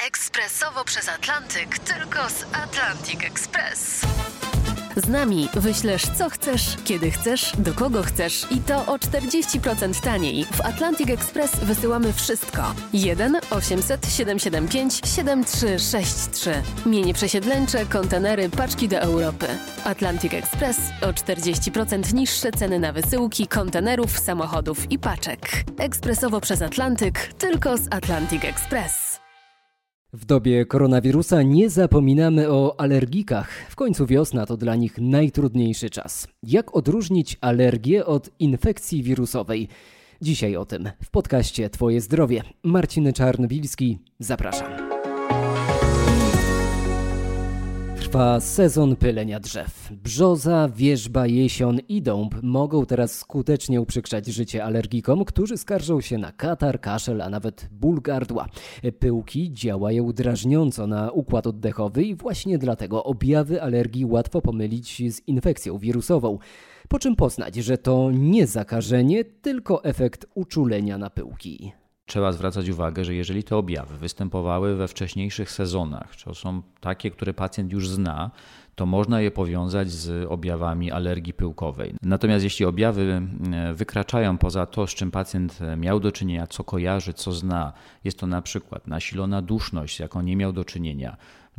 Ekspresowo przez Atlantyk, tylko z Atlantic Express. Z nami wyślesz co chcesz, kiedy chcesz, do kogo chcesz i to o 40% taniej. W Atlantic Express wysyłamy wszystko. 1 800 775 7363. Mienie przesiedleńcze, kontenery, paczki do Europy. Atlantic Express o 40% niższe ceny na wysyłki kontenerów, samochodów i paczek. Ekspresowo przez Atlantyk, tylko z Atlantic Express. W dobie koronawirusa nie zapominamy o alergikach. W końcu wiosna to dla nich najtrudniejszy czas. Jak odróżnić alergię od infekcji wirusowej? Dzisiaj o tym w podcaście Twoje zdrowie. Marcin Czarnobilski, zapraszam. Trwa sezon pylenia drzew. Brzoza, wierzba, jesion i dąb mogą teraz skutecznie uprzykrzać życie alergikom, którzy skarżą się na katar, kaszel, a nawet ból gardła. Pyłki działają drażniąco na układ oddechowy i właśnie dlatego objawy alergii łatwo pomylić z infekcją wirusową. Po czym poznać, że to nie zakażenie, tylko efekt uczulenia na pyłki. Trzeba zwracać uwagę, że jeżeli te objawy występowały we wcześniejszych sezonach, czy są takie, które pacjent już zna, to można je powiązać z objawami alergii pyłkowej. Natomiast jeśli objawy wykraczają poza to, z czym pacjent miał do czynienia, co kojarzy, co zna, jest to na przykład nasilona duszność, z jaką nie miał do czynienia,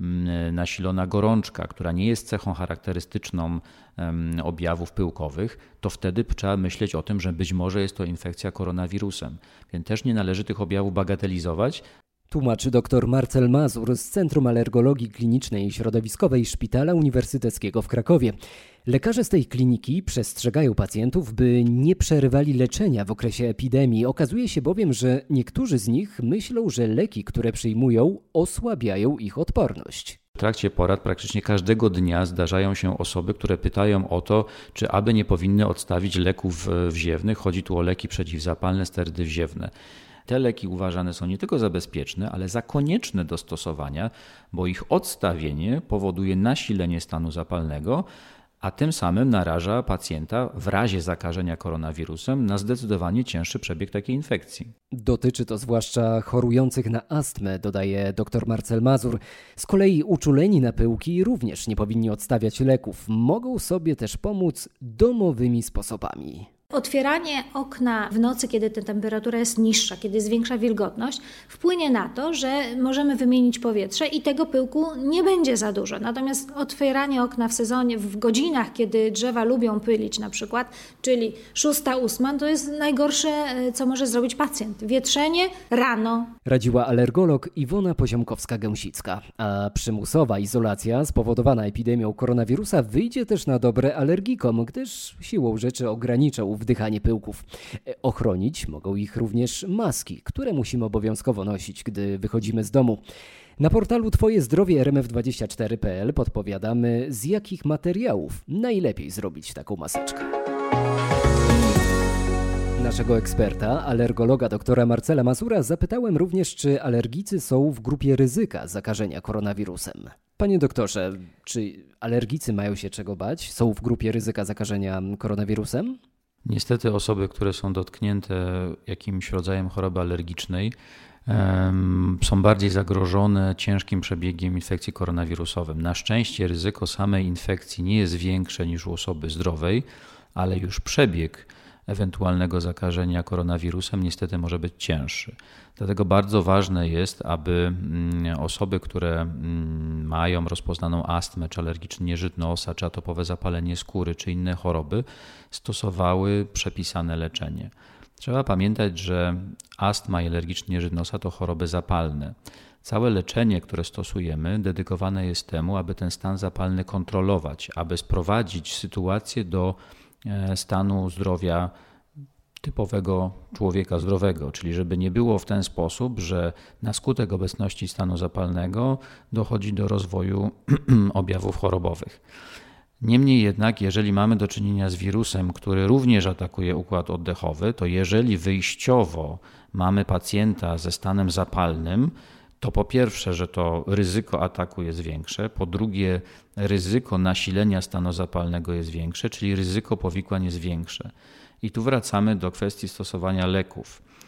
nasilona gorączka, która nie jest cechą charakterystyczną objawów pyłkowych, to wtedy trzeba myśleć o tym, że być może jest to infekcja koronawirusem. Więc też nie należy tych objawów bagatelizować. Tłumaczy dr Marcel Mazur z Centrum Alergologii Klinicznej i Środowiskowej Szpitala Uniwersyteckiego w Krakowie. Lekarze z tej kliniki przestrzegają pacjentów, by nie przerywali leczenia w okresie epidemii. Okazuje się bowiem, że niektórzy z nich myślą, że leki, które przyjmują, osłabiają ich odporność. W trakcie porad praktycznie każdego dnia zdarzają się osoby, które pytają o to, czy aby nie powinny odstawić leków wziewnych. Chodzi tu o leki przeciwzapalne, sterydy wziewne. Te leki uważane są nie tylko za bezpieczne, ale za konieczne do stosowania, bo ich odstawienie powoduje nasilenie stanu zapalnego, a tym samym naraża pacjenta w razie zakażenia koronawirusem na zdecydowanie cięższy przebieg takiej infekcji. Dotyczy to zwłaszcza chorujących na astmę, dodaje dr Marcel Mazur. Z kolei uczuleni na pyłki również nie powinni odstawiać leków. Mogą sobie też pomóc domowymi sposobami. Otwieranie okna w nocy, kiedy ta temperatura jest niższa, kiedy jest większa wilgotność, wpłynie na to, że możemy wymienić powietrze i tego pyłku nie będzie za dużo. Natomiast otwieranie okna w sezonie, w godzinach, kiedy drzewa lubią pylić na przykład, czyli 6-8, to jest najgorsze, co może zrobić pacjent. Wietrzenie rano. Radziła alergolog Iwona Poziomkowska-Gęsicka. A przymusowa izolacja spowodowana epidemią koronawirusa wyjdzie też na dobre alergikom, gdyż siłą rzeczy ograniczą wdychanie pyłków. Ochronić mogą ich również maski, które musimy obowiązkowo nosić, gdy wychodzimy z domu. Na portalu Twoje zdrowie rmf24.pl podpowiadamy, z jakich materiałów najlepiej zrobić taką maseczkę. Naszego eksperta, alergologa doktora Marcela Mazura, zapytałem również, czy alergicy są w grupie ryzyka zakażenia koronawirusem. Panie doktorze, czy alergicy mają się czego bać? Są w grupie ryzyka zakażenia koronawirusem? Niestety osoby, które są dotknięte jakimś rodzajem choroby alergicznej, są bardziej zagrożone ciężkim przebiegiem infekcji koronawirusowym. Na szczęście ryzyko samej infekcji nie jest większe niż u osoby zdrowej, ale już przebieg ewentualnego zakażenia koronawirusem niestety może być cięższy. Dlatego bardzo ważne jest, aby osoby, które mają rozpoznaną astmę, czy alergiczny nieżyt nosa, czy atopowe zapalenie skóry, czy inne choroby, stosowały przepisane leczenie. Trzeba pamiętać, że astma i alergiczny nieżyt nosa to choroby zapalne. Całe leczenie, które stosujemy, dedykowane jest temu, aby ten stan zapalny kontrolować, aby sprowadzić sytuację do stanu zdrowia typowego człowieka zdrowego, czyli żeby nie było w ten sposób, że na skutek obecności stanu zapalnego dochodzi do rozwoju objawów chorobowych. Niemniej jednak, jeżeli mamy do czynienia z wirusem, który również atakuje układ oddechowy, to jeżeli wyjściowo mamy pacjenta ze stanem zapalnym, to po pierwsze, że to ryzyko ataku jest większe, po drugie ryzyko nasilenia stanu zapalnego jest większe, czyli ryzyko powikłań jest większe. I tu wracamy do kwestii stosowania leków.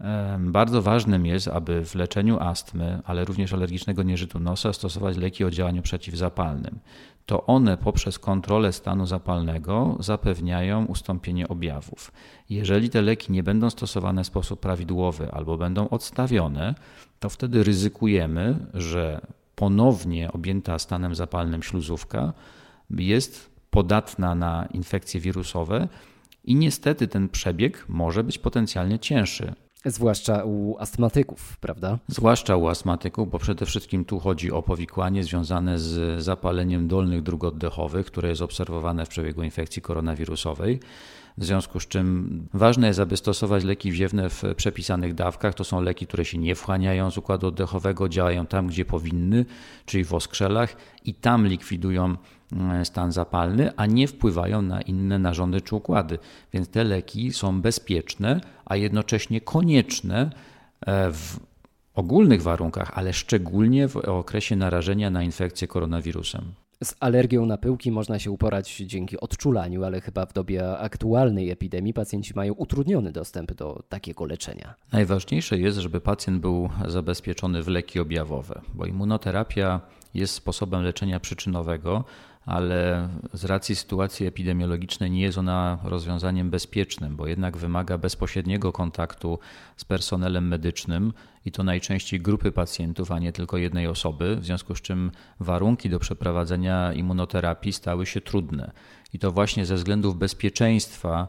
Bardzo ważnym jest, aby w leczeniu astmy, ale również alergicznego nieżytu nosa stosować leki o działaniu przeciwzapalnym. To one poprzez kontrolę stanu zapalnego zapewniają ustąpienie objawów. Jeżeli te leki nie będą stosowane w sposób prawidłowy albo będą odstawione, to wtedy ryzykujemy, że ponownie objęta stanem zapalnym śluzówka jest podatna na infekcje wirusowe i niestety ten przebieg może być potencjalnie cięższy. Zwłaszcza u astmatyków, prawda? Zwłaszcza u astmatyków, bo przede wszystkim tu chodzi o powikłanie związane z zapaleniem dolnych dróg oddechowych, które jest obserwowane w przebiegu infekcji koronawirusowej. W związku z czym ważne jest, aby stosować leki wziewne w przepisanych dawkach. To są leki, które się nie wchłaniają z układu oddechowego, działają tam, gdzie powinny, czyli w oskrzelach i tam likwidują stan zapalny, a nie wpływają na inne narządy czy układy. Więc te leki są bezpieczne, a jednocześnie konieczne w ogólnych warunkach, ale szczególnie w okresie narażenia na infekcję koronawirusem. Z alergią na pyłki można się uporać dzięki odczulaniu, ale chyba w dobie aktualnej epidemii pacjenci mają utrudniony dostęp do takiego leczenia. Najważniejsze jest, żeby pacjent był zabezpieczony w leki objawowe, bo immunoterapia jest sposobem leczenia przyczynowego, ale z racji sytuacji epidemiologicznej nie jest ona rozwiązaniem bezpiecznym, bo jednak wymaga bezpośredniego kontaktu z personelem medycznym i to najczęściej grupy pacjentów, a nie tylko jednej osoby, w związku z czym warunki do przeprowadzenia immunoterapii stały się trudne. I to właśnie ze względów bezpieczeństwa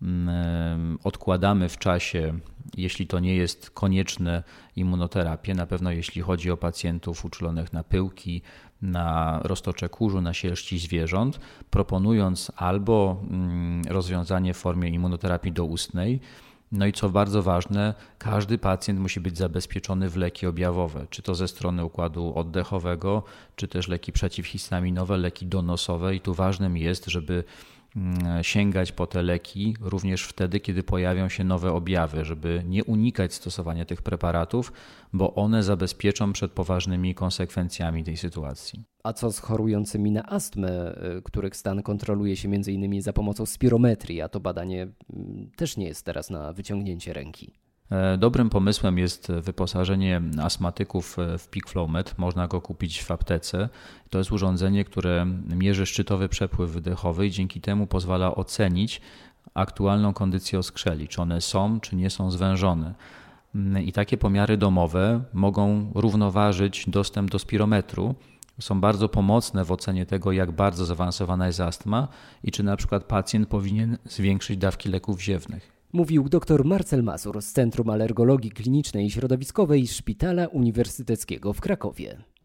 odkładamy w czasie, jeśli to nie jest konieczne, immunoterapię. Na pewno jeśli chodzi o pacjentów uczulonych na pyłki, na roztocze kurzu, na sierści zwierząt, proponując albo rozwiązanie w formie immunoterapii doustnej. No i co bardzo ważne, każdy pacjent musi być zabezpieczony w leki objawowe, czy to ze strony układu oddechowego, czy też leki przeciwhistaminowe, leki donosowe i tu ważnym jest, żeby sięgać po te leki również wtedy, kiedy pojawią się nowe objawy, żeby nie unikać stosowania tych preparatów, bo one zabezpieczą przed poważnymi konsekwencjami tej sytuacji. A co z chorującymi na astmę, których stan kontroluje się m.in. za pomocą spirometrii, a to badanie też nie jest teraz na wyciągnięcie ręki? Dobrym pomysłem jest wyposażenie astmatyków w PeakFlowMed. Można go kupić w aptece. To jest urządzenie, które mierzy szczytowy przepływ wydechowy i dzięki temu pozwala ocenić aktualną kondycję oskrzeli, czy one są, czy nie są zwężone. I takie pomiary domowe mogą równoważyć dostęp do spirometru. Są bardzo pomocne w ocenie tego, jak bardzo zaawansowana jest astma i czy na przykład pacjent powinien zwiększyć dawki leków wziewnych. Mówił dr Marcel Mazur z Centrum Alergologii Klinicznej i Środowiskowej Szpitala Uniwersyteckiego w Krakowie.